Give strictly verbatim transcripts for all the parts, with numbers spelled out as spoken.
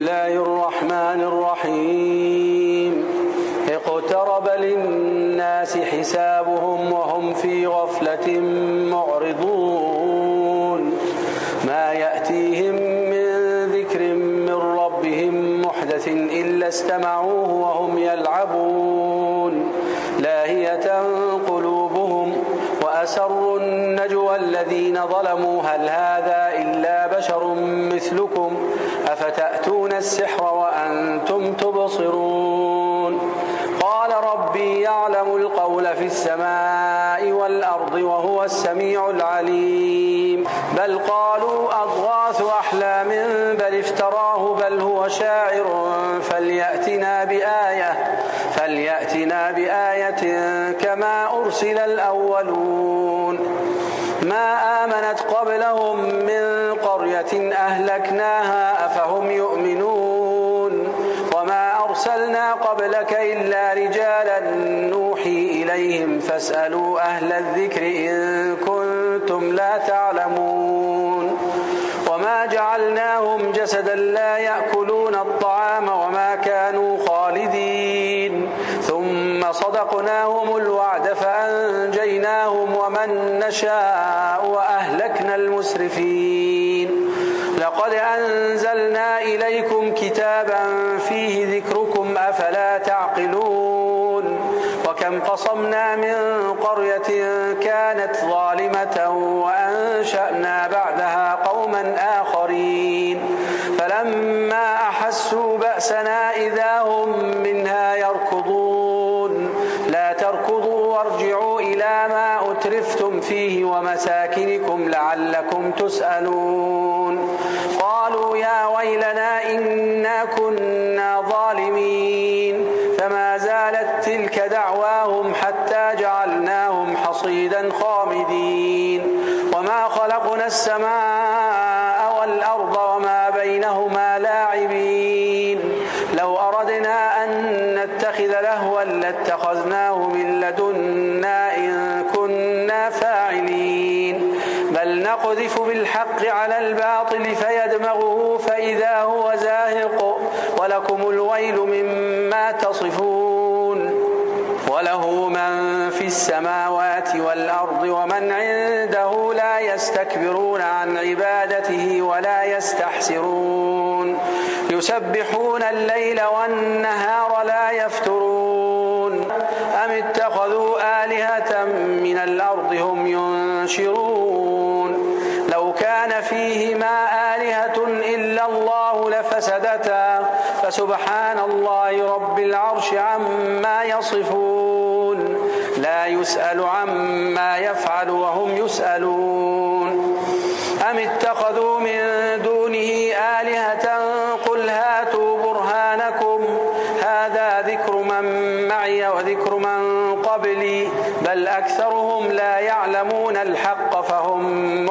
الله الرحمن الرحيم اقترب للناس حسابهم وهم في غفلة معرضون ما يأتيهم من ذكر من ربهم محدث إلا استمعوه وهم يلعبون لاهية قلوبهم وأسروا النجوى الذين ظلموا هل هذا إلا بشر مثلكم أفتأتون السحر وأنتم تبصرون قال ربي يعلم القول في السماء والأرض وهو السميع العليم بل قالوا أضغاث أحلام بل افتراه بل هو شاعر فليأتنا بآية فليأتنا بآية كما أرسل الأولون ما آمنت قبلهم من قرية أهلكناها أفهم يؤمنون وما أرسلنا قبلك إلا رجالا نوحي إليهم فاسألوا أهل الذكر إن كنتم لا تعلمون وما جعلناهم جسدا لا يأكلون الطعام وما كانوا خالدين ثم صدقناهم الوعد فأنجيناهم ومن نشاء وأهلكنا المسرفين لقد أنزلنا إليكم كتابا فيه ذكركم أفلا تعقلون وكم قصمنا من قرية كانت ظالمة وأنشأنا بعدها قوما آخرين فلما أحسوا بأسنا إذا هم منها يركضون لا تركضوا وارجعوا إلى ما أترفتم فيه ومساكنكم لعلكم تسألون قالوا يا ويلنا إنا كنا ظالمين فما زالت تلك دعواهم حتى جعلناهم حصيدا خامدين وما خلقنا السماء والأرض وما بينهما لاعبين لو أردنا أن نتخذ لهوا لاتخذناه من لدنا إن كنا فاعلين بل نقذف بالحق على الباطل فيدمغه فإذا هو زاهق ولكم الويل مما تصفون وله من في السماوات والأرض ومن عنده لا يستكبرون عن عبادته ولا يستحسرون يسبحون الليل والنهار لا يفترون أم اتخذوا آلهة من الأرض هم ينشرون لو كان فيهما آلهة إلا الله لفسدتا فسبحان الله رب العرش عما يصفون لا يسأل عما يفعل وهم يسألون أم اتخذوا من دونه آلهة قل هاتوا برهانكم هذا ذكر من معي وذكر من قبلي بل أكثرهم لا يعلمون الحق فهم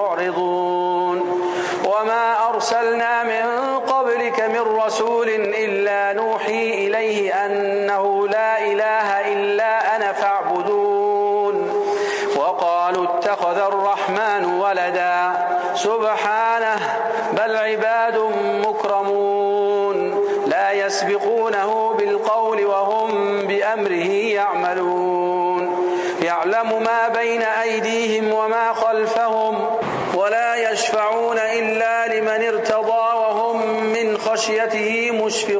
معرضون وما أرسلنا من قبلك من رسول إلا نوحي إليه أنه لا إله إلا أنا فاعبدون وقالوا اتخذ الرحمن ولدا سبحانه بل عباد مكرمون لا يسبقونه بالقول وهم بأمره يعملون يعلم ما بين أيديهم وما خلفهم ولا يشفعون إلا لمن ارتضى وهم من خشيته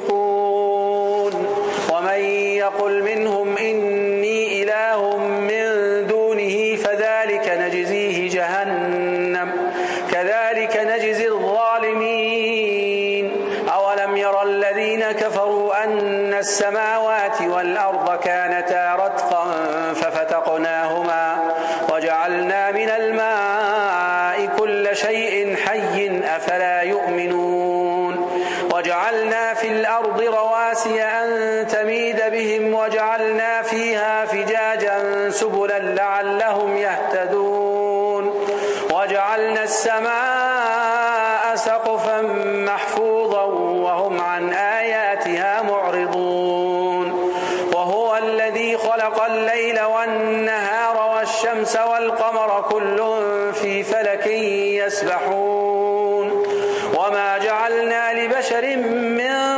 مشفقون ومن يقل منهم إني إله من دونه فذلك نجزيه جهنم كذلك نجزي الظالمين أولم ير الذين كفروا أن السماوات والأرض كانتا رتقا ففتقناهما وجعلنا من الماء كل شيء حي أفلا يؤمنون وجعلنا في الأرض رواسي أن تميد بهم وجعلنا فيها فجاجا سبلا لعلهم يهتدون وجعلنا السماء سقفا محفوظا وهم عن آياتها معرضون وهو الذي خلق الليل والنهار والشمس والقمر كل في فلك يسبحون وما جعلنا لبشر من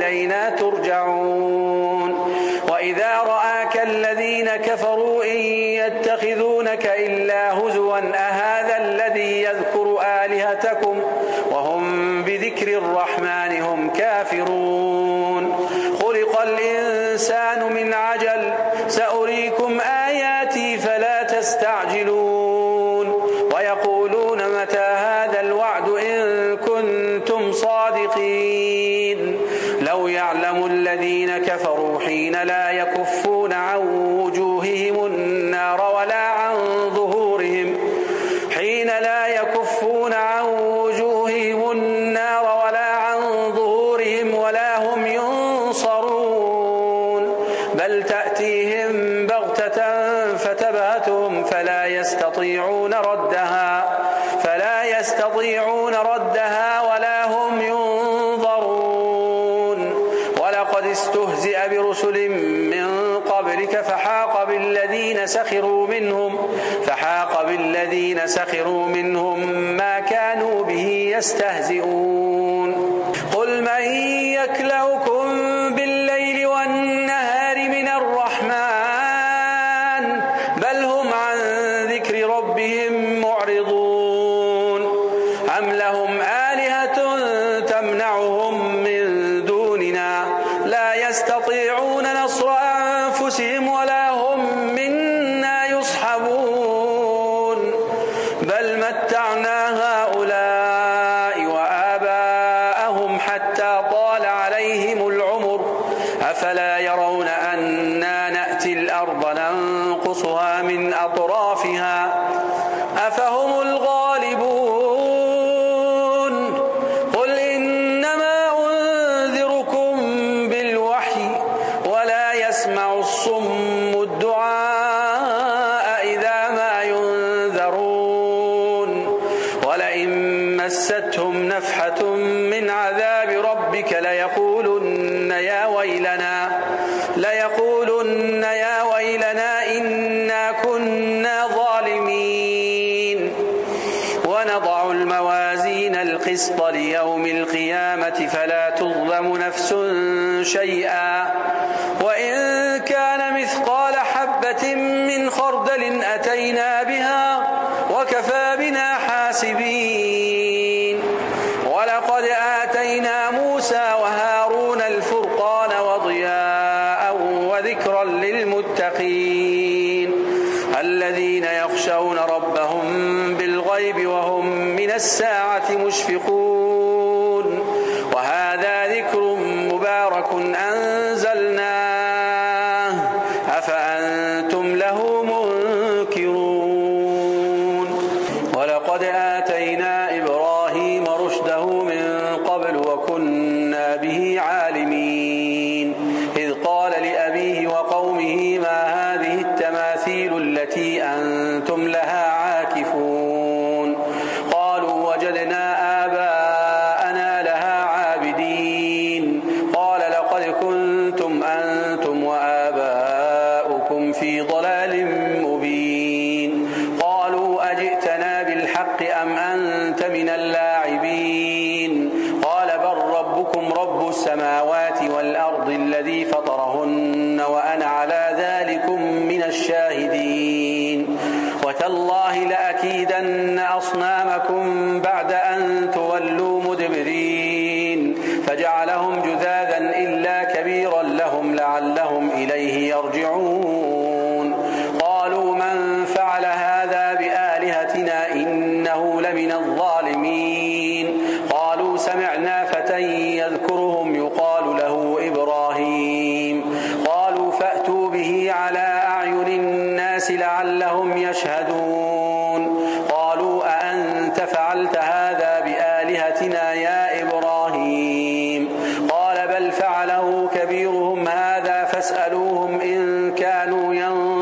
وإلينا ترجعون وإذا رآك الذين كفروا إن يتخذونك إلا هزوا أهذا الذي يذكر آلهتكم وهم بذكر الرحمن هم كافرون خلق الإنسان من عجل سأريكم آياتي فلا تستعجلون ويقولون متى هذا الوعد إن كنتم صادقين لو يعلم الذين كفروا حين لا يكفون عن وجوههم النار ولا عن ظهورهم حين لا يكفون عن وجوههم النار ولا عن ظهورهم ولا هم ينصرون بل تأتيهم بغتة فتبهتهم فلا يستطيعون ردها فلا يستطيعون ردها ولا هم ينظرون ولقد استهزئ برسل من قبلك فحاق بالذين سخروا منهم فحاق بالذين سخروا منهم ما كانوا به يستهزئون قل من يكلؤكم بالليل والنهار من الرحمن بل هم عن ذكر ربهم معرضون أم لهم آلهة تمنعهم من دوننا لا يستطيعون نصر أنفسهم ولا هم منا يصحبون بل متعنا هؤلاء وآباءهم حتى طال عليهم العمر أفلا يرون أنا نأتي الأرض ننقصها من أطرافها أفهم الغالبون قل إنما أنذركم بالوحي ولا يسمع الصم الدعاء إذا ما ينذرون ولئن مستهم نفحة من عذاب ربك ليقولن يا ويلنا ليقولن يا ويلنا إنا كنا ظالمين ونضع الموازين القسط ليوم القيامة فلا تظلم نفس شيئا وإن كان مثقال حبة من خردل أتينا بها وكفى بنا حاسبين ولقد آتينا موسى وهارون الفرقان وضياء وذكرا للمتقين الذين يخشون ربهم بالغيب وهم من الساعة مشفقون وهذا ذكر مبارك أنزلناه أفأنتم له منكرون ولقد آتينا إبراهيم رشده من قبل وكنا به عالمين إذ قال لأبيه وقومه ما هذه التماثيل التي أنتم لها عاكفون قالوا وجدنا آباءنا لها عابدين قال لقد كنتم أنتم وآباؤكم في ضلال مبين قالوا أجئتنا بالحق أم أنت من اللاعبين قال بل ربكم رب السماوات والأرض الذي فطرهن وأنا على ذلكم من الشاهدين وتالله لأكيدن أصنامكم بعد أن تولوا مدبرين فجعلهم جذاذا إلا كبيرا لهم لعلهم إليه يرجعون قالوا من فعل هذا بآلهتنا إنه لمن الظالمين قالوا سمعنا فتى يذكرهم يقال له إبراهيم قالوا فأتوا به على أعين الناس لعلهم يشهدون قالوا أأنت فعلت هذا بآلهتنا يا إبراهيم قال بل فعله كبيرهم هذا فاسألوهم إن كانوا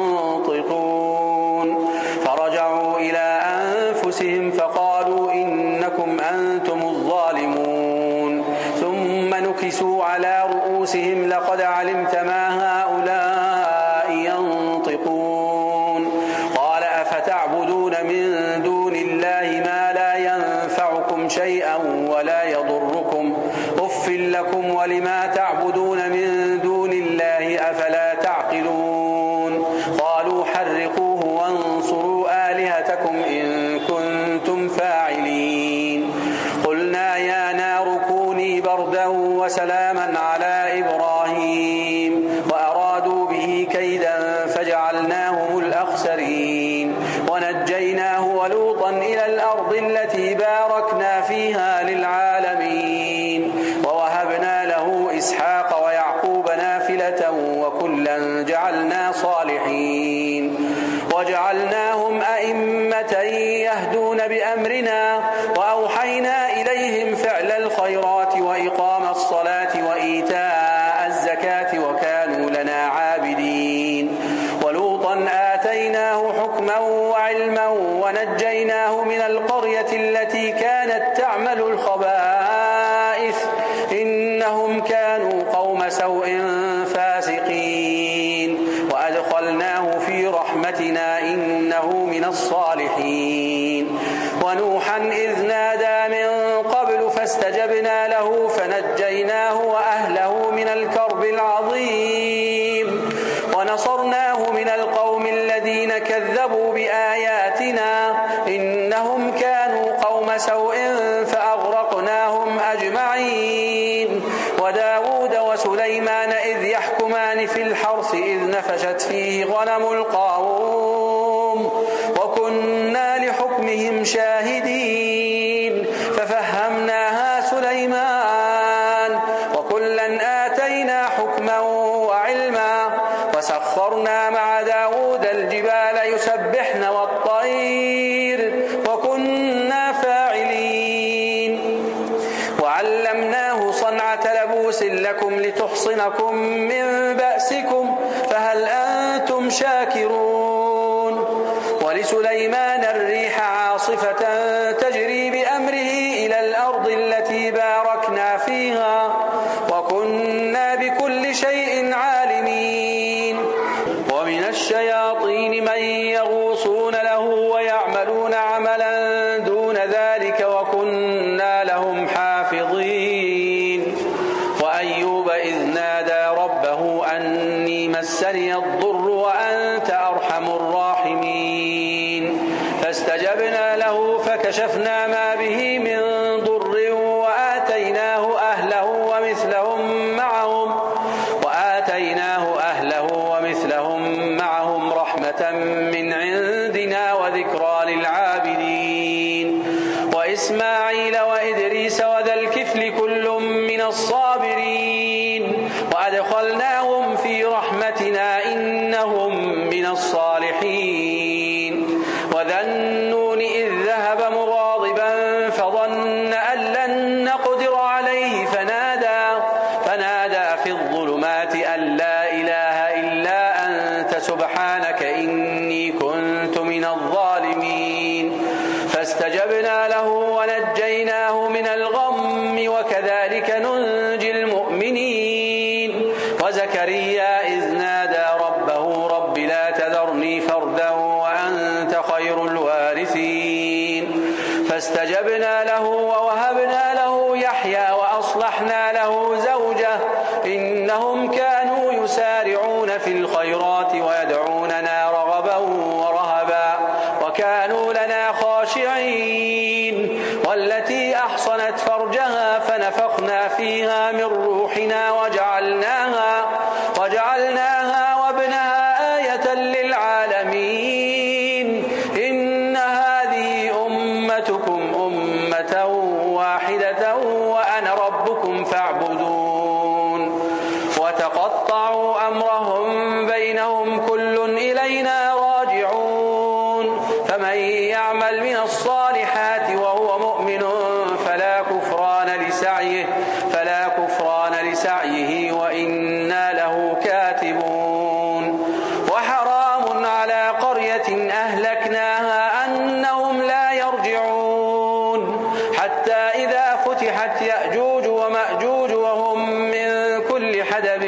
ينطقون فرجعوا إلى أنفسهم فقالوا إنكم أنتم الظالمون ثم نكسوا على رؤوسهم لقد علمت ما هؤلاء ينطقون قال أفتعبدون من دون الله ما لا ينفعكم شيئا ولا يضركم أف لكم ولما تعبدون من دون الله أفلا تعقلون قالوا حرقوه وانصروا آلهتكم إن كنتم فاعلين قلنا يا نار كوني بردا وسلاما على إبراهيم وأرادوا به كيدا فجعلناهم الأخسرين ونجيناه ولوطا إلى الأرض التي باركنا فيها للعالمين ووهبنا له إسحاق ويعقوب نافلة وكلا جعلنا صالحين وجعلناهم أئمة يهدون بأمرنا وأوحينا إليهم فعل الخيرات وإقام الصلاة وإيتاء الزكاة وكانوا لنا عابدين ولوطا آتيناه حكما وعلما ونجيناه من القرية التي كانت تعمل الخبائث إنهم كانوا قوم سوء فاسقين وأدخلناه في رحمتنا إنه من الصالحين ونوحا إذ نادى من قبل فاستجبنا له فنجيناه وأهله من الكرب العظيم ونصرناه من القوم الذين كذبوا بآياتنا إنهم كانوا قوم سوء فأغرقناهم أجمعين وداود وسليمان إذ يحكمان في الحرث إذ نفشت فيه غنم القوم وكنا لحكمهم شاهدين ففهمناها سليمان وكلا آتينا حكما وعلما وسخرنا مع داود الجبال يسبحن والطير وكنا فاعلين وعلمناه صنعة لبوس لكم لتحصنكم من بأسكم فهل أنتم شاكرون ولسليمان الريح عاصفة تجري بأمره إلى الأرض التي باركنا فيها وكنا بكل شيء عالمين ومن الشياطين من يغوصون له ويعملون عملا دون ذلك وكنا لهم حافظين وأيوب إذ نادى ربه أني مسني الضر وأنت أرحم الراحمين فاستجبنا له فكشفنا ما به من ضر وآتيناه أهله ومثلهم معهم وآتيناه أهله ومثلهم معهم رحمة من عندنا وذكرى للعابدين وإسماعيل وإدريس وذا الكفل كل من الصابرين وأدخلناهم في رحمتنا إنهم من الصالحين وذا النون إذ ذهب مغاضبا فظن أن لن نقدر عليه فنادى فنادى في الظلمات أن لا إله إلا أنت سبحانك إني كنت من الظالمين فاستجبنا له ونجيناه من الغم وكذلك ننجي المؤمنين وزكريا إذ نادى ربه رب لا تذرني فردا وأنت خير الوارثين فاستجبنا له ووهبنا له يحيى وأصلحنا له زوجه إنهم كانوا يسارعون في الخيرات ويدعوننا رغبا ورهبا وكانوا لنا خاشعين والتي أحصنت فرجها فنفخنا فيها من روحنا وجعلناها وجعلناها وابنها آية للعالمين إن هذه أمتكم أمة واحدة وأنا ربكم فاعبدون وتقطعوا أمرهم بينهم كل إلينا راجعون فمن يعمل من الصالحات وهو مؤمن فلا كفران لسعيه فلا كفران لسعيه وإنا له كاتبون وحرام على قرية أهلكناها أنهم لا يرجعون حتى إذا فتحت يأجوج ومأجوج وهم من كل حدب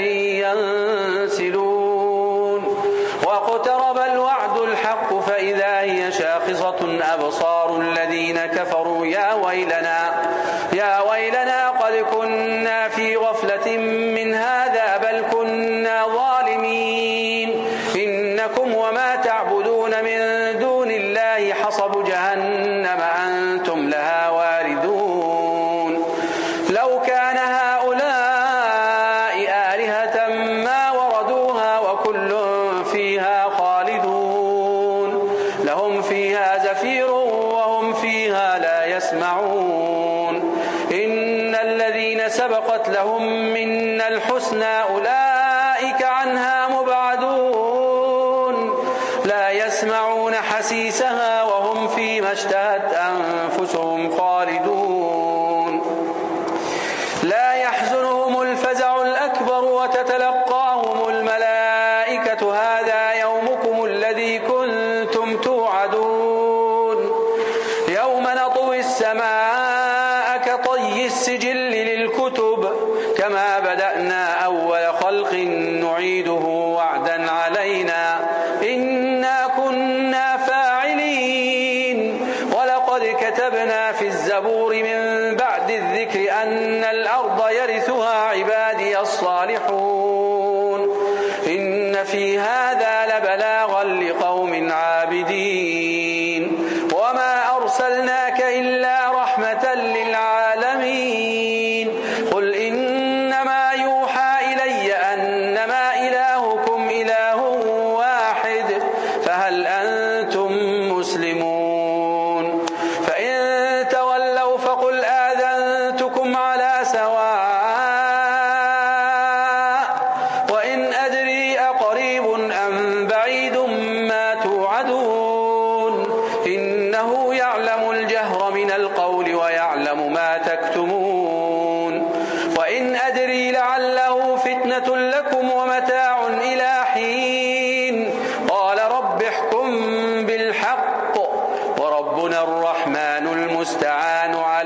ينسلون واقترب الوعد الحق فإذا هي شاخصة أبصار الذين كفروا يا ويلنا يا ويلنا قد كنا في غفلة من هذا بل كنا ظالمين إنكم وما تعبدون من دون الله حصب جهنم أنتم لها واردون لو كان هؤلاء آلهة ما وردوها وكل فيها خالدون لهم فيها زفير وهم فيها لا يسمعون إن الذين سبقت لهم منا الحسنى أولئك عنها مبعدون لا يسمعون حسيسها وهم فيما اشتهت أنفسهم خالدون لا يحزنهم الفزع الأكبر وتتلقاهم الملائكة هذا يومكم الذي كنتم توعدون يوم نطوي السماء كطي السجل للكتب كما بدأنا أول خلق نعيده وعدا علينا إنا كنا فاعلين ولقد كتبنا في الزبور من بعد الذكر أن الأرض يرثها عبادي الصالحون إن في هذا لبلاغا لقوم عابدين وما أرسلناك إلا رحمة للعالمين قل إنما يوحى إلي أنما إلهكم إله واحد فهل أنتم مسلمون فإن تولوا فقل آذنتكم على سواء وإن أدري أقريب أم بعيد ما توعدون إنه يعلم الجهر من القول ويعلم ما تكتمون وإن أدري لعله فتنة لكم ومتاع إلى حين قال رب احكم بالحق وربنا الرحمن المستعان